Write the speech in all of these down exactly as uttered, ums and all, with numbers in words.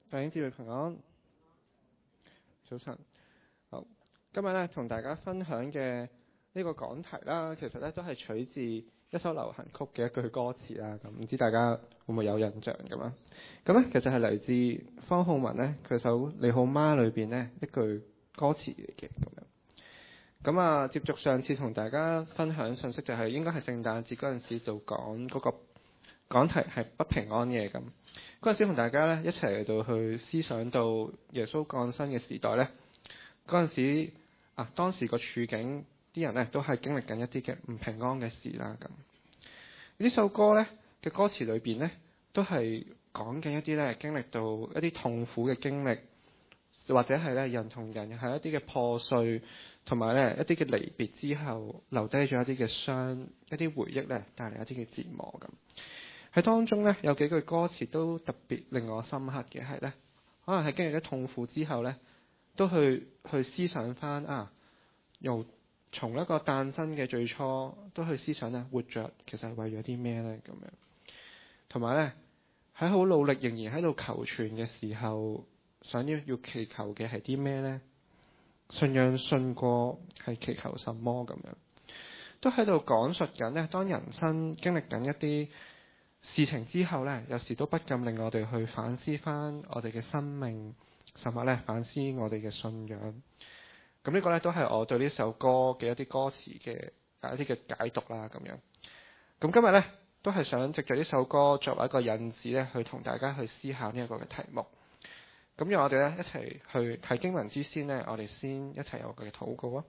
弟兄姊妹平安，早晨。好，今日咧同大家分享嘅呢個講題啦，其實咧都係取自一首流行曲嘅一句歌詞啦。咁唔知大家會唔會有印象咁啊？咁咧其實係嚟自方浩文咧佢首《你好嗎》裏邊咧一句歌詞嚟嘅咁樣。咁啊，接續上次同大家分享信息就係應該係聖誕節嗰陣時就講嗰個講題係不平安嘅咁。嗰陣時同大家咧一齊嚟到去思想到耶穌降生嘅時代咧，嗰陣時啊當時個處境啲人咧都係經歷緊一啲嘅唔平安嘅事啦咁。呢首歌咧嘅歌詞裏邊咧都係講緊一啲咧經歷到一啲痛苦嘅經歷，或者係咧人同人係一啲嘅破碎，同埋咧一啲嘅離別之後留低咗一啲嘅傷，一啲回憶咧帶嚟一啲嘅折磨咁。喺當中咧有幾句歌詞都特別令我深刻嘅係咧，可能係經歷咗痛苦之後咧，都去去思想翻啊，由從一個誕生嘅最初都去思想咧，活着其實係為咗啲咩咧咁樣，同埋咧喺好努力仍然喺度求存嘅時候，想要要祈求嘅係啲咩咧？信仰信過係祈求什麼咁樣，都喺度講述緊咧，當人生經歷緊一啲事情之後咧，有時都不禁令我哋去反思翻我哋嘅生命，甚至咧反思我哋嘅信仰。咁呢個咧都係我對呢首歌嘅一啲歌詞嘅一啲嘅解讀啦咁樣。咁今日咧都係想藉著呢首歌作為一個引子咧，去同大家去思考呢一個嘅題目。咁讓我哋咧一齊去睇經文之先呢，我哋先一齊有個嘅禱告啊！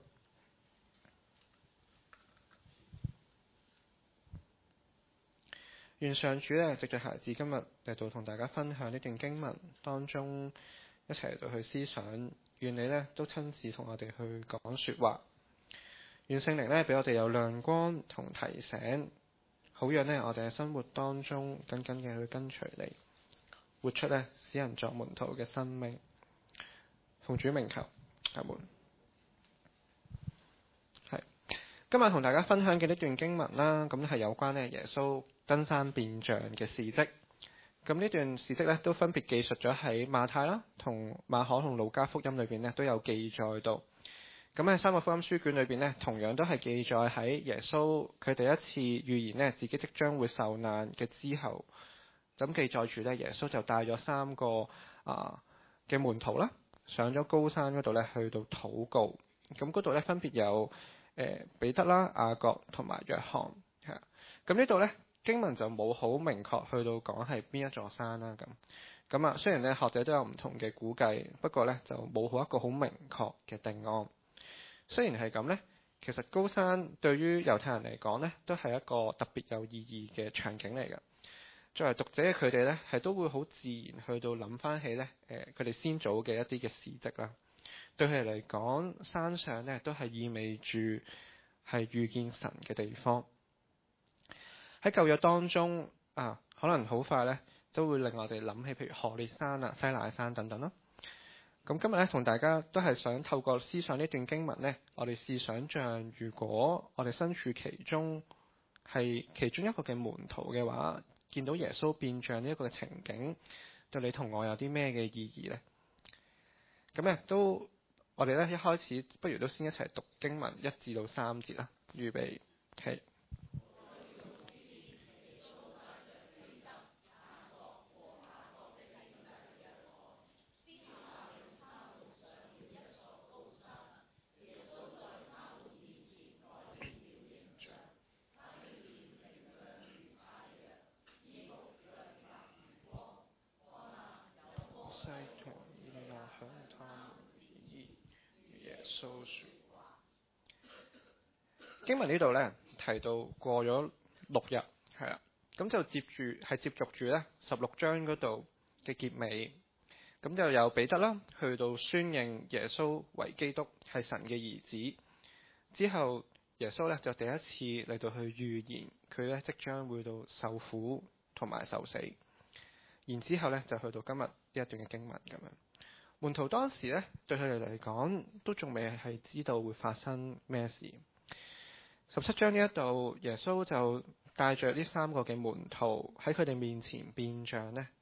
願上主咧藉著孩子今日嚟到同大家分享呢段經文當中，一齊嚟到去思想。願你咧都親自同我哋去講說話。願聖靈咧俾我哋有亮光同提醒，好讓呢我哋喺生活當中緊緊嘅去跟隨你，活出咧使人作門徒嘅生命。奉主名求，阿門。係今日同大家分享嘅呢段經文啦，咁係有關咧耶穌登山變像嘅事蹟。咁呢段事蹟咧都分別記述咗喺馬太啦、同馬可同路加福音裏邊咧都有記載到。咁喺三個福音書卷裏邊咧，同樣都係記載喺耶穌佢第一次預言咧自己即將會受難嘅之後，咁記載住咧耶穌就帶咗三個啊嘅門徒啦，上咗高山嗰度咧去到禱告。咁嗰度咧分別有誒彼得啦、雅各同埋約翰嚇。咁呢度咧經文就冇好明確去到講係邊一座山啦咁。咁啊雖然咧學者都有唔同嘅估計，不過咧就冇好一個好明確嘅定案。雖然係咁咧，其實高山對於猶太人嚟講咧，都係一個特別有意義嘅場景嚟嘅。作為讀者嘅佢哋咧，係都會好自然去到諗翻起咧，誒佢哋先祖嘅一啲嘅事蹟啦。對佢哋嚟講，山上咧都係意味住係遇見神嘅地方。喺舊約當中啊，可能好快咧都會令我哋諗起，譬如何烈山啊、西乃山等等啦。咁今日咧同大家都係想透過思想呢段經文咧，我哋試想像，如果我哋身處其中，係其中一個嘅門徒嘅話，見到耶穌變像呢一個情景，對你同我有啲咩嘅意義呢？咁咧都，我哋咧一開始不如都先一齊讀經文一至到三節啦。預備起。經文呢度咧提到過咗六日，係啦，咁就接住係接續住咧十六章嗰度嘅結尾，咁就有彼得啦，去到宣認耶穌為基督係神嘅兒子之後，耶穌咧就第一次嚟到去預言佢咧即將會到受苦同埋受死，然之後咧就去到今日呢一段嘅經文咁樣。門徒當時咧對佢哋嚟講都仲未係知道會發生咩事。十七章呢一度，耶穌就帶着呢三個嘅門徒喺佢哋面前變像呢，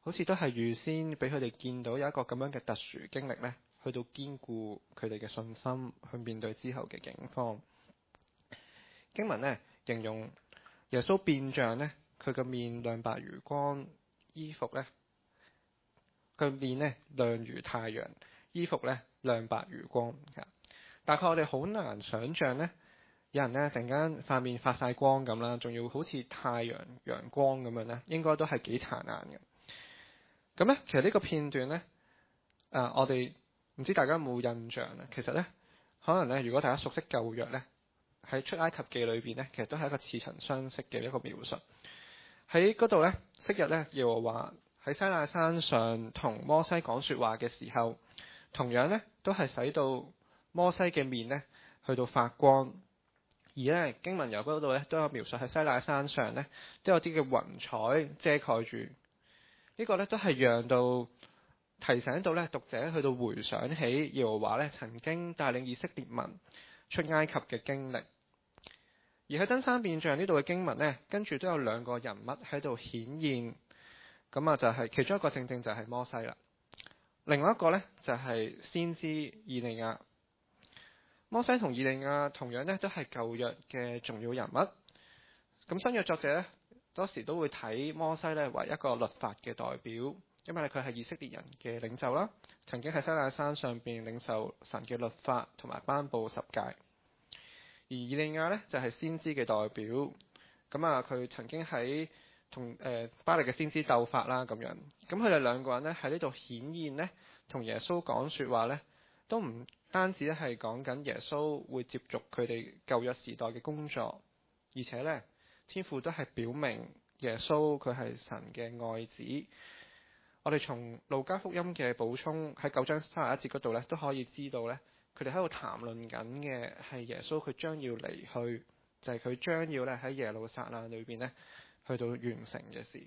好似都係預先俾佢哋見到有一個咁樣嘅特殊經歷呢，去到堅固佢哋嘅信心，去面對之後嘅境況。經文呢形容耶穌變像呢，佢個面亮白如光，衣服呢，佢面呢亮如太陽，衣服呢亮白如光。大概我哋好難想像呢，有人呢突然間塊面發晒光咁啦，仲要好似太陽陽光咁樣呢，應該都係幾殘眼嘅。咁咧，其實呢個片段呢，誒、呃，我哋唔知大家有冇印象咧？其實呢，可能呢，如果大家熟悉舊約呢，喺出埃及記裏邊呢，其實都係一個似曾相識嘅一個描述。喺嗰度呢，昔日呢，耶和華喺西奈山上同摩西講説話嘅時候，同樣呢，都係使到摩西嘅面呢去到發光。而呢，經文由嗰度呢，都有描述喺西奈山上呢，都有啲嘅雲彩遮蓋住。呢個咧都係讓到提醒到咧讀者去到回想起耶和華咧曾經帶領以色列民出埃及嘅經歷。而喺登山變像呢度嘅經文呢，跟住都有兩個人物喺度顯現。咁啊就係其中一個正正就係摩西啦，另外一個呢，就係先知以利亞。摩西同以利亞同樣呢，都係舊約嘅重要人物。咁新約作者呢，多時都會睇摩西咧為一個律法嘅代表，因為佢係以色列人嘅領袖啦，曾經喺西奈山上邊領受神嘅律法同埋頒布十誡。而以利亞呢，就係先知嘅代表，咁啊佢曾經喺同誒巴力嘅先知鬥法啦咁樣。咁佢哋兩個人呢，喺呢度顯現呢，同耶穌講説話呢，都唔單止咧係講緊耶穌會接續佢哋舊約時代嘅工作，而且呢，天父都係表明耶穌佢係神嘅愛子。我哋從路加福音嘅補充喺九章三十一節嗰度咧，都可以知道咧，佢哋喺度談論緊嘅係耶穌佢將要離去，就係佢將要咧喺耶路撒冷裏邊咧去到完成嘅事。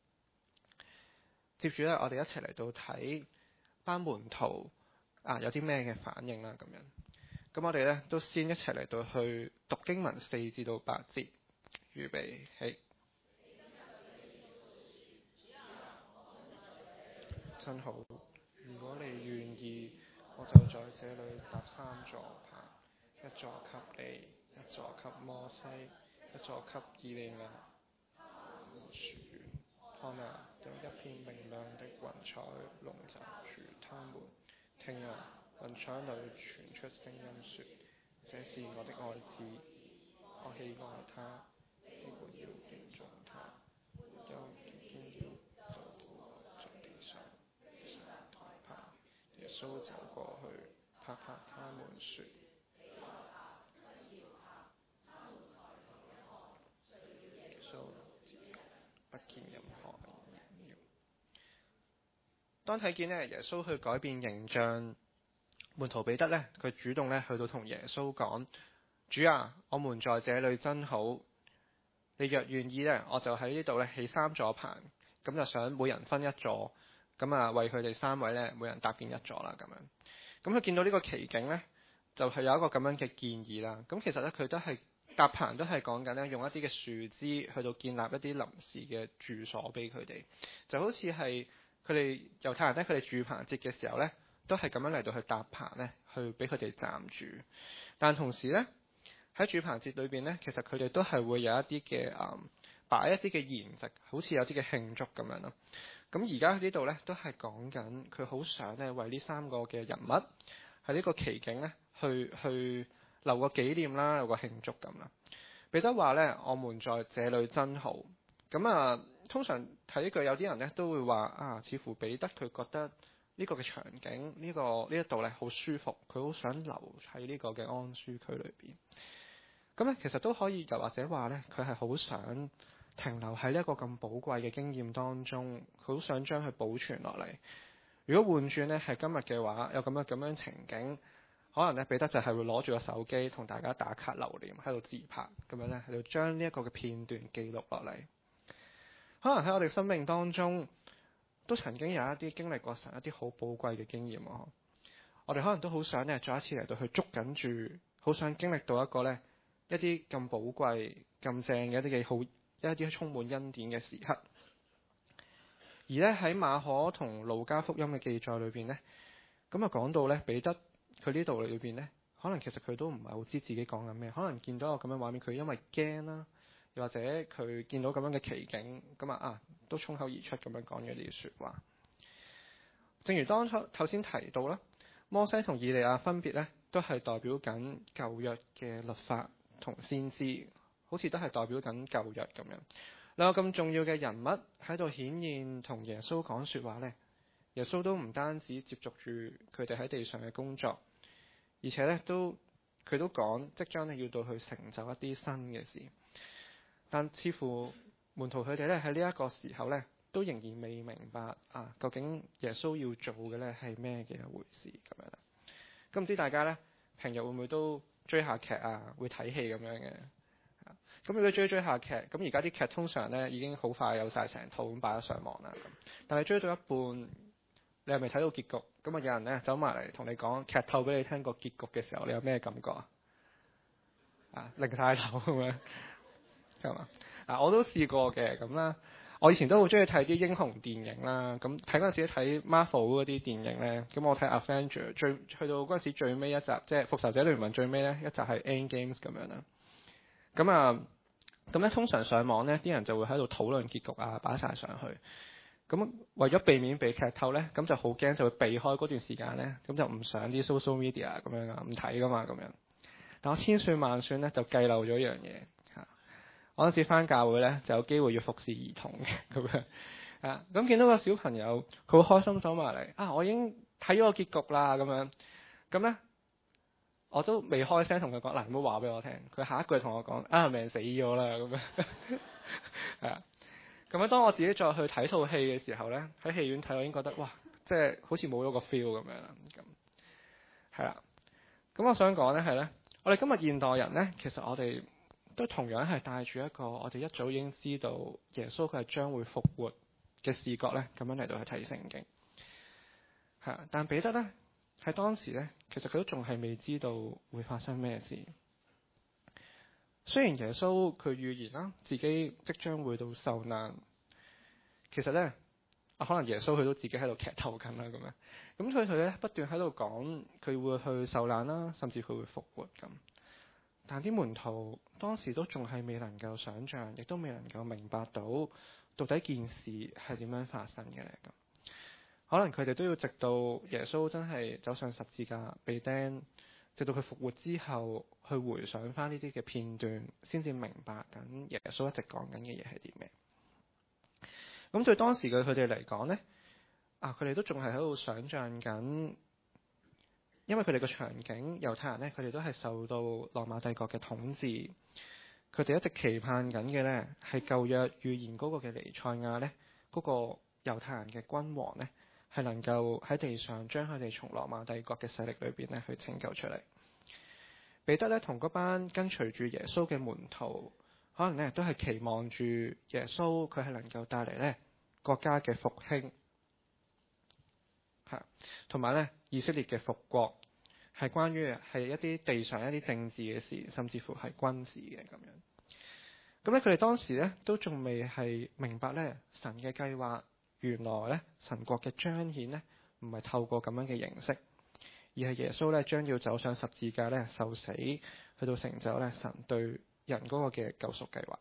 接住咧，我哋一齊嚟到睇班門徒啊有啲咩嘅反應啦咁樣。咁我哋咧都先一齊嚟到去讀經文四至到八節。預備起，真好。如果你願意，我就在這裏搭三座棚，一座給你，一座給摩西，一座給以利亞。說完，看哪，有一片明亮的雲彩籠罩住他們。聽啊，雲彩裏傳出聲音說：這是我的愛子，我喜愛他。你們要敬重他，又見了就在地上上抬棚。耶穌走過去，拍拍他們說：耶穌不見任何人了。當睇見呢耶穌去改變形象，門徒彼得呢，佢主動呢去到同耶穌講：主啊，我們在這裏真好。你若願意呢，我就喺呢度咧起三座棚，咁就想每人分一座，咁啊為佢哋三位呢，每人搭建一座啦咁樣。咁佢見到呢個奇景呢，就係有一個咁樣嘅建議啦。咁其實呢，佢都係搭棚，都係講緊呢，用一啲嘅樹枝去到建立一啲臨時嘅住所俾佢哋，就好似係佢哋猶太人呢，佢哋住棚節嘅時候呢，都係咁樣嚟到去搭棚呢，去俾佢哋暫住。但同時呢，喺住棚節裏邊呢，其實佢哋都係會有一啲嘅誒擺一啲嘅筵席，好似有啲嘅慶祝咁樣咯。咁而家呢度呢，都係講緊佢好想呢，為呢三個嘅人物喺呢個奇景呢，去去留個紀念啦，有個慶祝咁啦。彼得話呢，我們在這裏真好。咁啊，通常睇呢句有啲人呢都會話啊，似乎彼得佢覺得呢個嘅場景呢、呢個呢一度呢好舒服，佢好想留喺呢個嘅安舒區裏邊。咁咧，其實都可以，又或者話咧，佢係好想停留喺呢一個咁寶貴嘅經驗當中，佢好想將佢保存落嚟。如果換轉咧係今日嘅話，有咁樣咁樣情景，可能咧彼得就係會攞住個手機同大家打卡留念，喺度自拍咁樣咧，喺度將呢一個嘅片段記錄落嚟。可能喺我哋生命當中，都曾經有一啲經歷過神一啲好寶貴嘅經驗啊！我哋可能都好想咧，再一次嚟到去捉緊住，好想經歷到一個咧。一啲咁寶貴、咁正嘅一啲嘅好，一啲充滿恩典嘅時刻。而咧喺馬可同路加福音嘅記載裏邊咧，咁啊講到咧彼得佢呢度裏邊咧，可能其實佢都唔係好知自己講緊咩，可能見到個咁樣畫面，佢因為驚啦，又或者佢見到咁樣嘅奇景，咁啊啊都衝口而出咁樣講咗啲説話。正如當初頭先提到啦，摩西同以利亞分別咧都係代表緊舊約嘅律法同先知，好似都係代表緊舊約咁樣。兩個咁重要嘅人物喺度顯現同耶穌講説話咧，耶穌都唔單止接續住佢哋喺地上嘅工作，而且咧都佢都講即將咧要到去成就一啲新嘅事。但似乎門徒佢哋咧喺呢一個時候咧，都仍然未明白啊，究竟耶穌要做嘅咧係咩嘅一回事咁樣啦。咁唔知大家咧平日會唔會都追下劇啊，會睇戲咁樣嘅？咁如果追追下劇，咁而家啲劇通常咧已經好快有晒成套咁擺咗上網啦。但係追到一半，你係咪睇到結局？咁啊有人咧走埋嚟同你講劇透俾你聽個結局嘅時候，你有咩感覺啊？啊，擰晒頭咁樣，係嘛？啊，我都試過嘅咁啦。我以前都好中意睇啲英雄電影啦。咁睇嗰陣時睇 Marvel 嗰啲電影咧，咁我睇 Avenger 最去到嗰陣時最尾一集，即係復仇者聯盟最尾咧一集係 End Games 咁樣啦。咁啊，咁咧通常上網咧，啲人就會喺度討論結局啊，擺晒上去。咁為咗避免被劇透咧，咁就好驚，就會避開嗰段時間咧，咁就唔上啲 social media 咁樣啊，唔睇噶嘛咁樣。但我千算萬算咧，就計漏咗一樣嘢嚇。我嗰陣時返教會咧，就有機會要服侍兒童嘅咁樣啊。咁見到個小朋友，佢好開心走埋嚟啊！我已經睇咗個結局啦，咁樣咁咧。我都未開聲同佢講，嗱，唔好話俾我聽。佢下一句同我講：啊，命死咗啦咁樣。係啊，咁樣當我自己再去睇套戲嘅時候咧，喺戲院睇我已經覺得哇，即係好似冇咗個 feel 咁樣啦。咁係啦，咁我想講咧係咧，我哋今日現代人咧，其實我哋都同樣係帶住一個我哋一早已經知道耶穌佢係將會復活嘅視覺咧，咁樣嚟到去睇聖經。係啊，但彼得咧。喺當時咧，其實佢都仲係未知道會發生咩事。雖然耶穌佢預言啦，自己即將會到受難，其實咧，啊可能耶穌佢都自己喺度劇透緊啦咁樣。咁佢佢咧不斷喺度講佢會去受難啦，甚至佢會復活咁。但啲門徒當時都仲係未能夠想像，亦都未能夠明白到到底件事係點樣發生嘅咧咁。可能佢哋都要直到耶穌真係走上十字架被釘，直到佢復活之後，去回想翻呢啲嘅片段，先至明白緊耶穌一直講緊嘅嘢係啲咩。咁對當時嘅佢哋嚟講呢，啊佢哋都仲係喺度想像緊，因為佢哋嘅場景，猶太人呢，佢哋都係受到羅馬帝國嘅統治，佢哋一直期盼緊嘅呢，係舊約預言嗰個嘅彌賽亞呢，嗰、嗰個猶太人嘅君王呢，係能夠喺地上將佢哋從羅馬帝國嘅勢力裏邊咧去拯救出嚟。彼得咧同嗰班跟隨住耶穌嘅門徒，可能咧都係期望住耶穌佢係能夠帶嚟咧國家嘅復興，係同埋咧以色列嘅復國，係關於係一啲地上一啲政治嘅事，甚至乎係軍事嘅咁樣。咁咧佢哋當時咧都仲未係明白咧神嘅計劃。原來咧神國嘅彰顯咧唔係透過咁樣嘅形式，而係耶穌咧將要走上十字架咧受死，去到成就咧神對人嗰個嘅救贖計劃。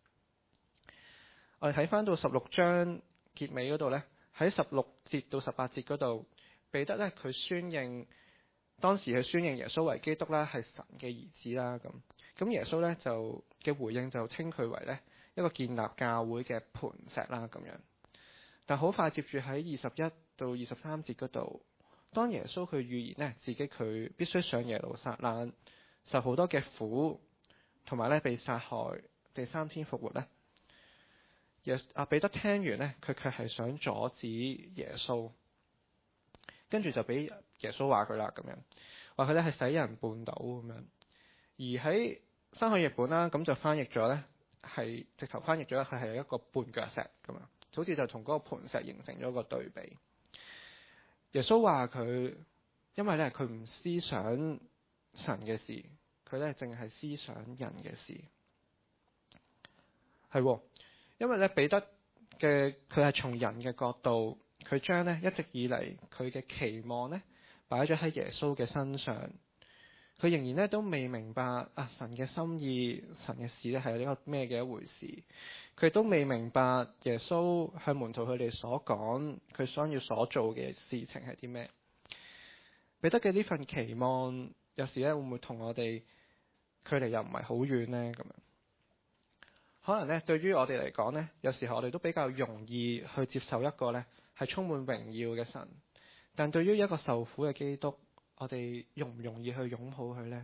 我哋睇翻到十六章結尾嗰度咧，喺十六節到十八節嗰度，彼得咧佢宣認當時係宣認耶穌為基督啦，係神嘅兒子啦咁。咁耶穌咧就嘅回應就稱佢為咧一個建立教會嘅磐石啦咁樣。但好快接住喺二十一到二十三節嗰度，當耶穌佢預言咧自己佢必須上耶路撒冷受好多嘅苦，同埋咧被殺害，第三天復活咧。耶阿彼得聽完咧，佢卻係想阻止耶穌，跟住就俾耶穌話佢啦咁樣，話佢咧係使人絆倒咁樣。而喺新海譯本啦，咁就翻譯咗咧係直頭翻譯咗佢係一個絆腳石咁樣。好似就同嗰個磐石形成咗一個對比。耶穌話佢，因為咧佢唔思想神嘅事，佢咧淨係思想人嘅事。係，因為咧彼得嘅佢係從人嘅角度，佢將咧一直以嚟佢嘅期望咧擺咗喺耶穌嘅身上。佢仍然咧都未明白啊神嘅心意，神嘅事咧係呢個咩嘅一回事。佢都未明白耶穌向門徒佢哋所講，佢想要所做嘅事情係啲咩。彼得嘅呢份期望，有時咧會唔會同我哋距離又唔係好遠呢？咁樣可能咧，對於我哋嚟講呢，有時候我哋都比較容易去接受一個咧係充滿榮耀嘅神，但對於一個受苦嘅基督，我哋容唔容易去擁抱佢呢？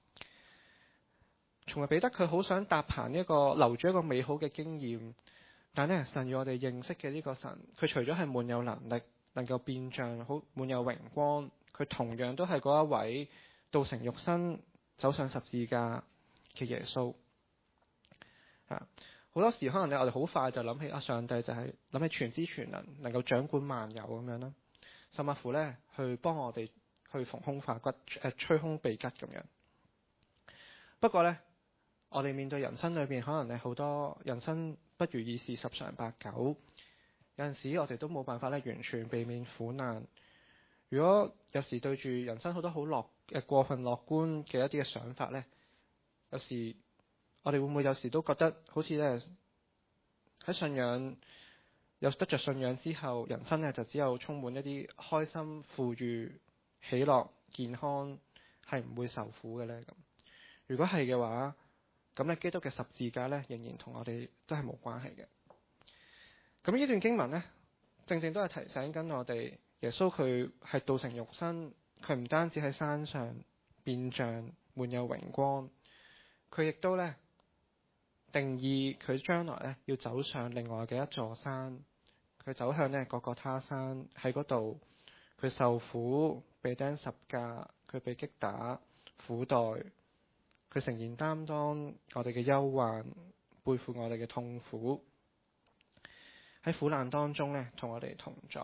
從來彼得佢好想搭棚一個留住一個美好嘅經驗，但咧神與我哋認識嘅呢個神，佢除咗係滿有能力，能夠變像，好滿有榮光，佢同樣都係嗰一位道成肉身走上十字架嘅耶穌。啊，好多時可能咧我哋好快就諗起啊，上帝就係諗起全知全能，能夠掌管萬有咁樣啦，甚至乎咧去幫我哋去縫胸化骨，誒、呃、吹胸避吉咁樣。不過咧，我哋面對人生裏邊可能咧好多人生不如意事十常八九，有陣時我哋都冇辦法咧完全避免苦難。如果有時對住人生好多好樂誒過分樂觀嘅一啲嘅想法咧，有時我哋會唔會有時都覺得好似咧喺信仰有得着信仰之後，人生咧就只有充滿一啲開心、富裕、喜樂、健康，係唔會受苦嘅咧？咁如果係嘅話，咁咧基督嘅十字架咧仍然同我哋都係冇關係嘅。咁呢段經文咧，正正都係提醒緊我哋，耶穌佢係道成肉身，佢唔單止喺山上變像，滿有榮光，佢亦都咧定義佢將來咧要走上另外嘅一座山，佢走向咧各各他山，喺嗰度佢受苦，被釘十架，佢被擊打、苦待，佢誠然擔當我哋嘅憂患，背負我哋嘅痛苦，喺苦難當中咧同我哋同在。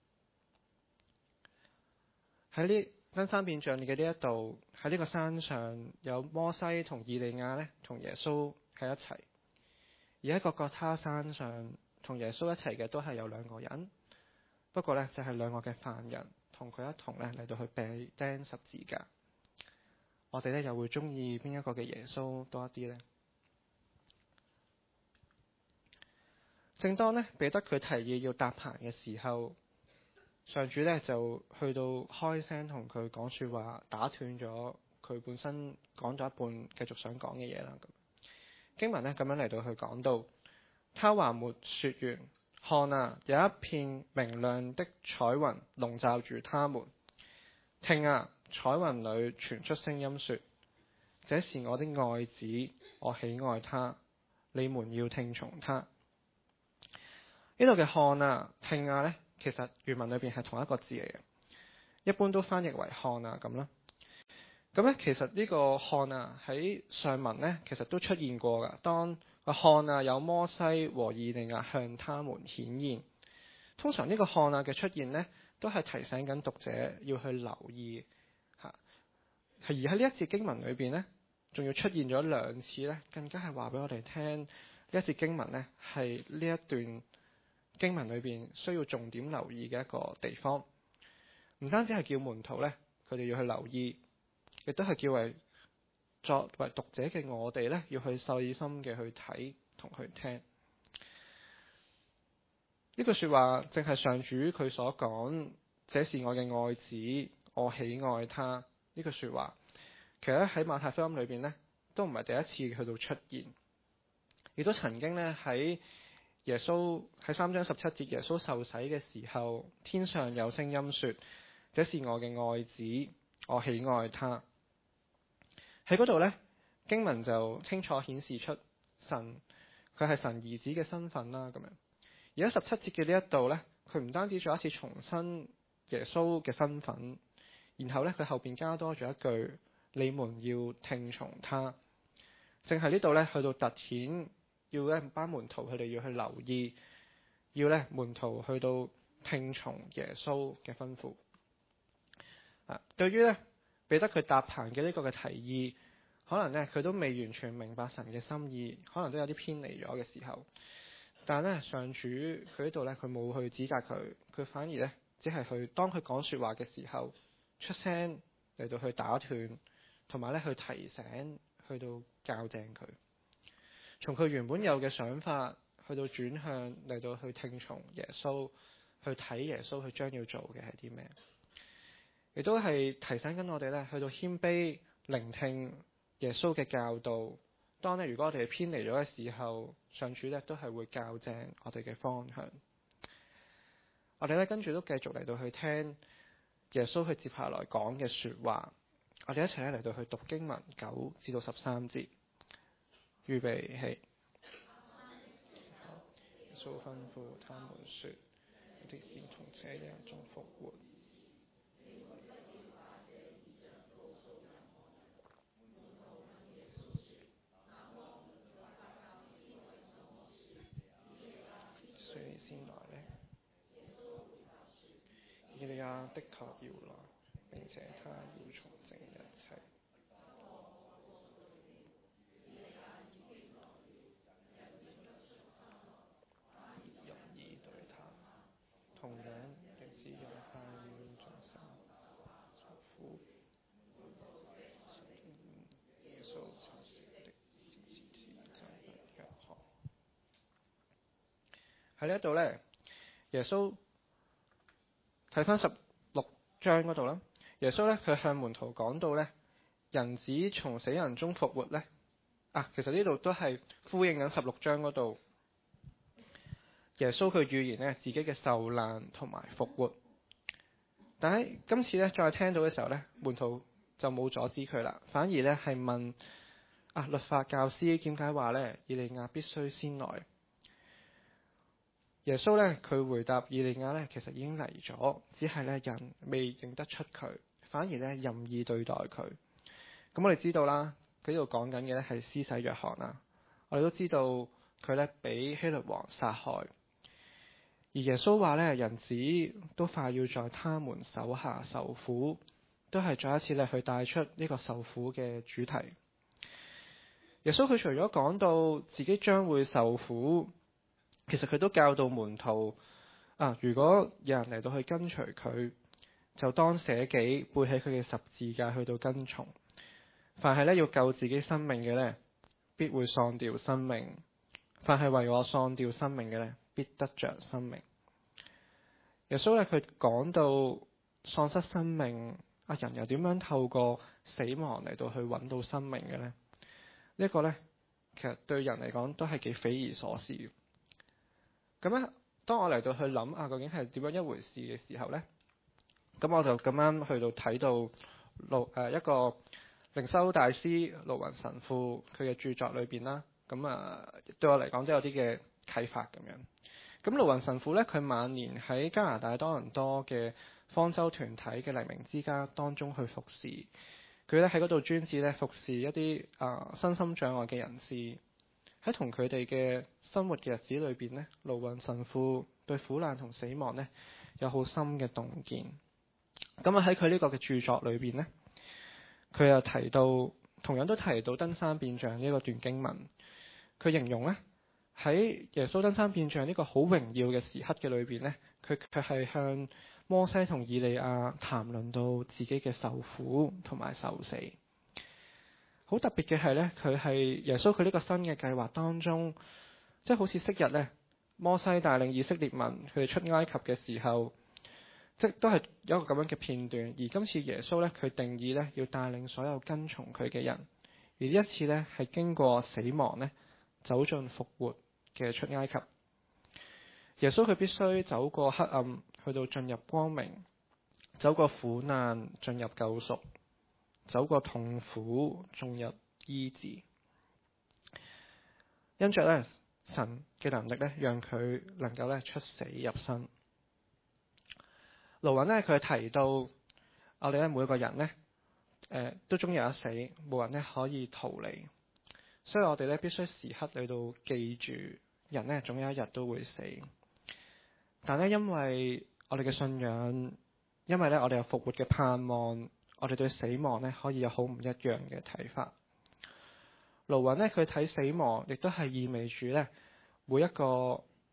喺呢登山變像嘅呢一度，喺呢個山上有摩西同以利亞咧同耶穌喺一齊，而喺各各他山上同耶穌一齊嘅都係有兩個人，不過咧就係兩個嘅犯人同佢一同咧嚟到去被釘十字架。我哋咧又會中意邊一個嘅耶穌多一啲呢？正當咧彼得佢提議要搭棚嘅時候，上主咧就去到開聲同佢講說話，打斷咗佢本身講咗一半繼續想講嘅嘢啦。咁經文咧咁樣嚟到去講到，他還沒說完，看啊，有一片明亮的彩雲籠罩住他們。聽啊，彩雲裏傳出聲音說：這是我的愛子，我喜愛他，你們要聽從他。呢度嘅看啊、聽啊呢，其實原文裏邊係同一個字嚟嘅，一般都翻譯為看啊咁啦。咁咧，其實呢個看啊喺上文呢，其實都出現過噶。當個看啊有摩西和以利亞向他們顯現，通常呢個看啊嘅出現呢，都係提醒緊讀者要去留意吓。而喺呢一節經文裏邊呢，仲要出現咗兩次呢，更加係話俾我哋聽呢一節經文呢，係呢一段經文裏邊需要重點留意嘅一個地方。唔單止係叫門徒呢，佢哋要去留意，亦都係叫為作為讀者嘅我哋呢，要去細心嘅去睇同去聽。呢句說話正係上主佢所講，這是我嘅愛子，我喜愛他。呢句說話其實喺馬太福音裏邊呢，都唔係第一次去到出現，亦都曾經呢，喺耶穌喺三章十七節耶穌受洗嘅時候，天上有聲音說：這是我嘅愛子，我喜愛他。喺嗰度呢，經文就清楚顯示出神佢係神兒子嘅身份啦。咁樣而喺十七節嘅呢一度呢，佢唔單止再一次重申耶穌嘅身份，然後呢，佢後邊加多咗一句：你們要聽從他。正係呢度呢，去到突顯要咧班門徒佢哋要去留意，要咧門徒去到聽從耶穌嘅吩咐。啊，對於咧彼得佢搭棚嘅呢個嘅提議，可能咧佢都未完全明白神嘅心意，可能都有啲偏離咗嘅時候。 但係咧，上主佢呢度咧，佢冇去指責佢，佢反而咧只係去當佢講説話嘅時候出聲嚟到去打斷，同埋咧去提醒，去到校正佢，從佢原本有嘅想法去到轉向嚟到去聽從耶穌，去睇耶穌佢將要做嘅係啲咩，亦都係提醒緊我哋咧去到謙卑聆聽耶穌嘅教導。當咧如果我哋偏離咗嘅時候，上主咧都係會校正我哋嘅方向。我哋咧跟住都繼續嚟到去聽耶穌佢接下來講嘅說話。我哋一齊咧嚟到去讀經文九至到十三節。預備起。耶穌吩咐他們說：你的是從這樣中復活。誰先來呢？以利亞的確要來，並且他要重整一切。任意對他，同樣亦只有他要盡心受苦。耶穌所說的是次次他不約翰。喺呢一度咧，耶穌睇翻十六章嗰度啦。耶穌咧佢向門徒講到咧，人子從死人中復活咧啊，其實呢度都係呼應緊十六章嗰度耶穌佢預言咧自己嘅受難同埋復活。但喺今次咧再聽到嘅時候咧，門徒就冇阻止佢啦，反而咧係問啊律法教師點解話咧以利亞必須先來？耶穌咧佢回答以利亞咧其實已經嚟咗，只係咧人未認得出佢，反而咧任意對待佢。咁我哋知道啦，佢呢度講緊嘅咧係施洗約翰啦。我哋都知道佢咧俾希律王殺害，而耶穌話咧人子都快要在他們手下受苦，都係再一次咧去帶出呢個受苦嘅主題。耶穌佢除咗講到自己將會受苦，其實佢都教導門徒啊，如果有人嚟到去跟隨佢，就當捨己，背起佢嘅十字架去到跟從。凡係咧要救自己生命嘅咧，必會喪掉生命；凡係為我喪掉生命嘅咧，必得着生命。耶穌咧佢講到喪失生命，啊人又點樣透過死亡嚟到去揾到生命嘅咧？呢一個咧，其實對人嚟講都係幾匪夷所思嘅。咁咧，當我嚟到去諗啊，究竟係點樣一回事嘅時候咧，咁我就咁啱去到睇到盧誒一個靈修大師盧雲神父佢嘅著作裏邊啦，咁啊對我嚟講都有啲嘅啟發咁樣。咁盧雲神父咧，佢晚年喺加拿大多倫多嘅方舟團體嘅黎明之家當中去服侍，佢咧喺嗰度專志咧服侍一啲啊、呃、身心障礙嘅人士。喺同佢哋嘅生活嘅日子裏邊咧，盧雲神父對苦難同死亡咧有好深嘅洞見。咁啊喺佢呢個嘅著作裏邊咧，佢又提到同樣都提到登山變像呢一個段經文。佢形容咧喺耶穌登山變像呢個好榮耀嘅時刻嘅裏邊咧，佢佢係向摩西同以利亞談論到自己嘅受苦同埋受死。好特別嘅係咧，佢係耶穌佢呢個新嘅計劃當中，即係好似昔日咧，摩西帶領以色列民佢哋出埃及嘅時候，即都係有一個咁樣嘅片段。而今次耶穌咧，佢定義咧要帶領所有跟從佢嘅人，而呢一次咧係經過死亡咧，走進復活嘅出埃及。耶穌佢必須走過黑暗，去到進入光明；走過苦難，進入救贖。走過痛苦，進入醫治。因着咧神嘅能力咧，讓佢能夠咧出死入生。盧雲咧佢提到，我哋咧每個人咧，誒、呃、都終有一死，冇人咧可以逃離。所以我哋咧必須時刻嚟到記住，人咧總有一日都會死。但咧因為我哋嘅信仰，因為咧我哋有復活嘅盼望。我哋對死亡咧可以有好唔一樣嘅睇法。盧雲咧佢睇死亡，亦都係意味住咧每一個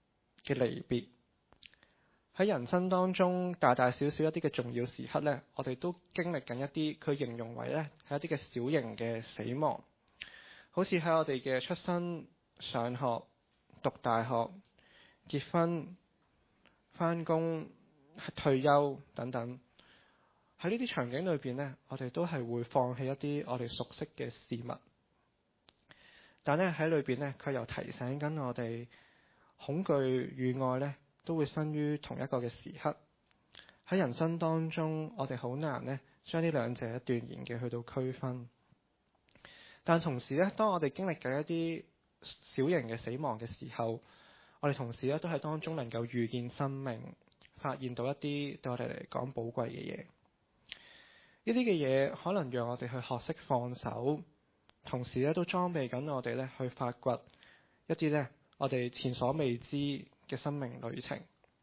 嘅離別。喺人生當中大大小小一啲嘅重要時刻呢，我哋都經歷緊一啲佢形容為呢係一啲嘅小型嘅死亡，好似喺我哋嘅出生、上學、讀大學、結婚、返工、退休等等。喺呢啲場景裏邊呢，我哋都係會放棄一啲我哋熟悉嘅事物，但呢喺裏邊呢，佢又提醒緊我哋，恐懼與愛呢都會生於同一個嘅時刻。喺人生當中，我哋好難呢將呢兩者斷然嘅去到區分。但同時呢，當我哋經歷緊一啲小型嘅死亡嘅時候，我哋同時呢都喺當中能夠遇見生命，發現到一啲對我哋嚟講寶貴嘅嘢。呢啲嘅嘢可能讓我哋去學識放手，同時咧都裝備緊我哋咧去發掘一啲咧我哋前所未知嘅生命旅程。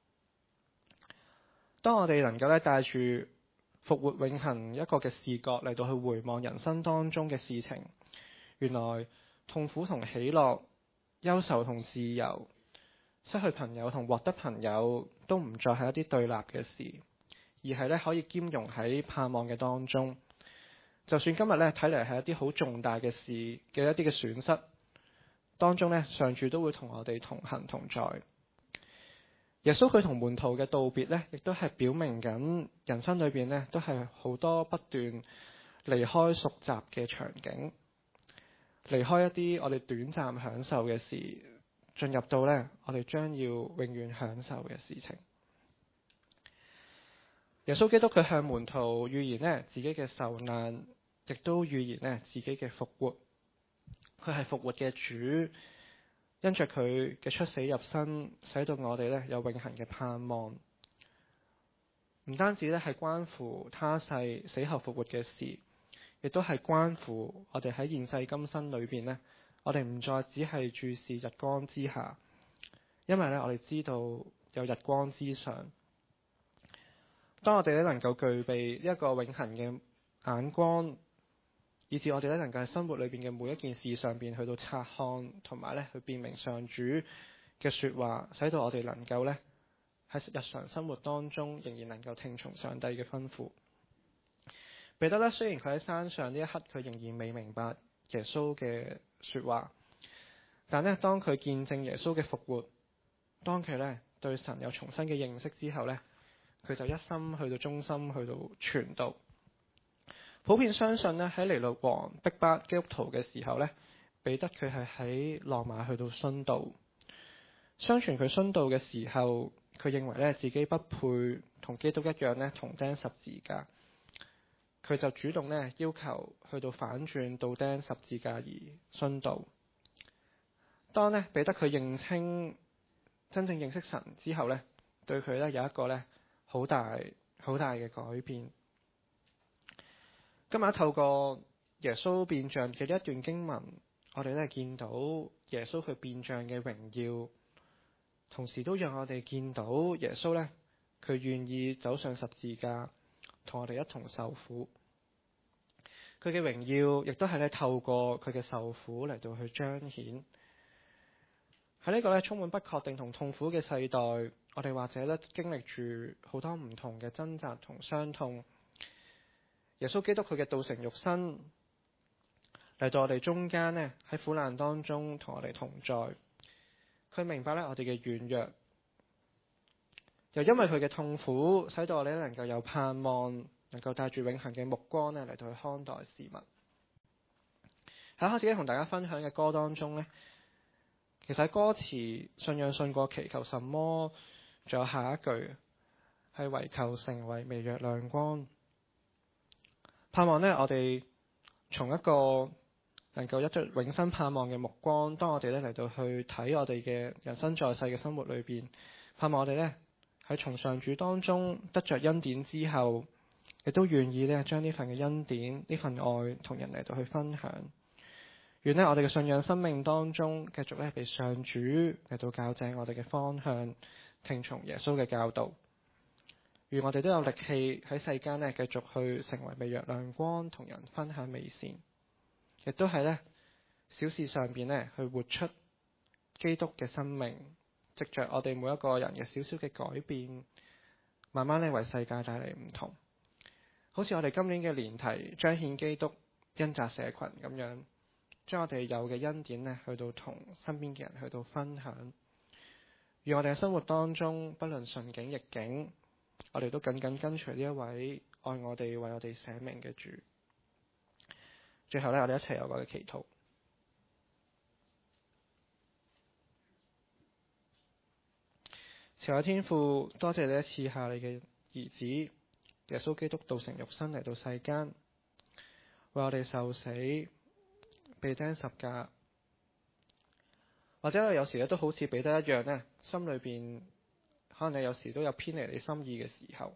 當我哋能夠咧帶住復活永恆一個嘅視角嚟到去回望人生當中嘅事情，原來痛苦同喜樂、憂愁同自由、失去朋友同獲得朋友都唔再係一啲對立嘅事，而係咧可以兼容喺盼望嘅當中。就算今日咧睇嚟係一啲好重大嘅事嘅一啲嘅損失當中咧，上主都會同我哋同行同在。耶穌佢同門徒嘅道別咧，亦都係表明緊人生裏邊咧都係好多不斷離開熟習嘅場景，離開一啲我哋短暫享受嘅事，進入到咧我哋將要永遠享受嘅事情。耶穌基督佢向門徒預言咧自己嘅受難，亦都預言咧自己嘅復活。佢係復活嘅主，因着佢嘅出死入生，使到我哋咧有永恆嘅盼望。唔單止咧係關乎他世死後復活嘅事，亦都係關乎我哋喺現世今生裏邊咧，我哋唔再只係注視日光之下，因為咧我哋知道有日光之上。當我哋咧能夠具備一個永恆嘅眼光，以至我哋咧能夠喺生活裏邊嘅每一件事上邊去到察看，同埋咧去辨明上主嘅說話，使到我哋能夠咧喺日常生活當中仍然能夠聽從上帝嘅吩咐。彼得咧雖然佢喺山上呢一刻佢仍然未明白耶穌嘅說話，但咧當佢見證耶穌嘅復活，當佢咧對神有重新嘅認識之後咧，佢就一心去到忠心去到傳道。普遍相信咧喺尼祿王逼迫基督徒嘅時候咧，彼得佢係喺羅馬去到殉道。相傳佢殉道嘅時候，佢認為咧自己不配同基督一樣咧同釘十字架，佢就主動咧要求去到反轉倒釘十字架而殉道。當咧彼得佢認清真正認識神之後咧，對佢咧有一個咧好大好大嘅改變。今日透過耶穌變像嘅呢一段經文，我哋咧見到耶穌佢變像嘅榮耀，同時都讓我哋見到耶穌咧佢願意走上十字架，同我哋一同受苦。佢嘅榮耀亦都係咧透過佢嘅受苦嚟到去彰顯。喺呢個咧充滿不確定同痛苦嘅世代，我哋或者咧經歷住好多唔同嘅掙扎同傷痛。耶穌基督佢嘅道成肉身嚟到我哋中間咧，喺苦難當中同我哋同在。佢明白咧我哋嘅軟弱，又因為佢嘅痛苦，使到我哋能夠有盼望，能夠帶住永恆嘅目光咧嚟到去看待事物。喺我自己同大家分享嘅歌當中咧，其實喺歌詞信仰勝過祈求什麼，仲有下一句係唯求成為微弱亮光。盼望呢，我哋從一個能夠一直永生盼望嘅目光，當我哋咧嚟到去睇我哋嘅人生在世嘅生活裏邊，盼望我哋咧喺從上主當中得着恩典之後，亦都願意咧將呢份嘅恩典、呢份愛同人嚟到去分享。願呢，我哋嘅信仰生命當中繼續咧被上主嚟到校正我哋嘅方向，聽從耶穌嘅教導。願我哋都有力氣喺世間咧繼續去成為微弱亮光，同人分享美善，亦都係咧小事上邊咧去活出基督嘅生命， 藉着我哋每一個人嘅少少嘅改變，慢慢咧為世界帶嚟唔同。好似我哋今年嘅年題彰顯基督恩澤社群咁樣，將我哋有嘅恩典咧去到同身邊嘅人去到分享。而我哋嘅生活當中，不論順境逆境，我哋都緊緊跟隨呢一位愛我哋、為我哋捨命嘅主。最後咧，我哋一齊有個嘅祈禱。慈愛天父，多謝你一賜下你嘅兒子耶穌基督道成肉身嚟到世間，為我哋受死、被釘十架，或者我有時咧都好似彼得一樣咧，心裏邊可能你有時都有偏離你心意嘅時候，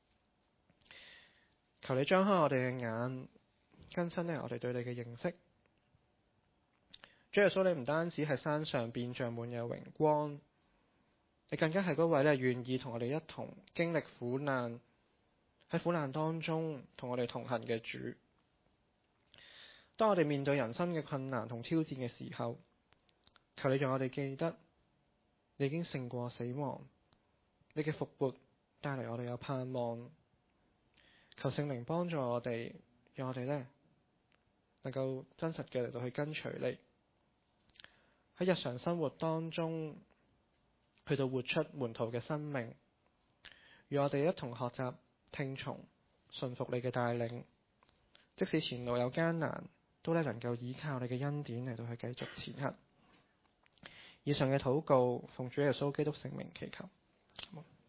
求你張開我哋嘅眼，更新咧我哋對你嘅認識。主耶穌，你唔單止係山上變像滿有榮光，你更加係嗰位咧願意同我哋一同經歷苦難，喺苦難當中同我哋同行嘅主。當我哋面對人生嘅困難同挑戰嘅時候，求你讓我哋記得，你已經勝過死亡，你嘅復活帶嚟我哋有盼望。求聖靈幫助我哋，讓我哋呢能夠真實嘅嚟到去跟隨你，喺日常生活當中去到活出門徒嘅生命，與我哋一同學習聽從順服你嘅帶領，即使前路有艱難，都咧能夠依靠你嘅恩典嚟到去繼續前行。以上嘅禱告奉主耶穌基督聖名祈求。